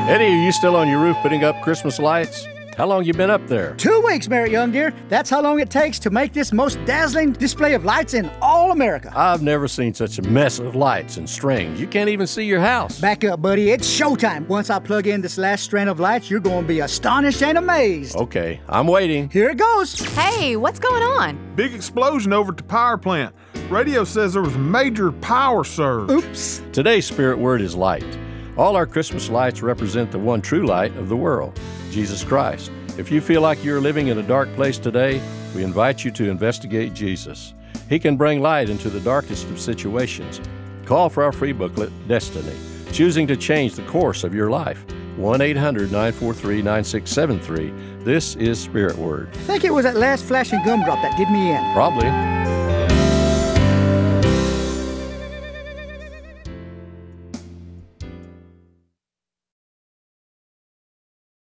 Eddie, are you still on your roof putting up Christmas lights? How long you been up there? 2 weeks, Merritt Young Deer. That's how long it takes to make this most dazzling display of lights in all America. I've never seen such a mess of lights and strings. You can't even see your house. Back up, buddy. It's showtime. Once I plug in this last strand of lights, you're going to be astonished and amazed. Okay, I'm waiting. Here it goes. Hey, what's going on? Big explosion over at the power plant. Radio says there was a major power surge. Oops. Today's spirit word is light. All our Christmas lights represent the one true light of the world, Jesus Christ. If you feel like you're living in a dark place today, we invite you to investigate Jesus. He can bring light into the darkest of situations. Call for our free booklet, Destiny, choosing to change the course of your life. 1-800-943-9673. This is Spirit Word. I think it was that last flashing gumdrop that did me in. Probably.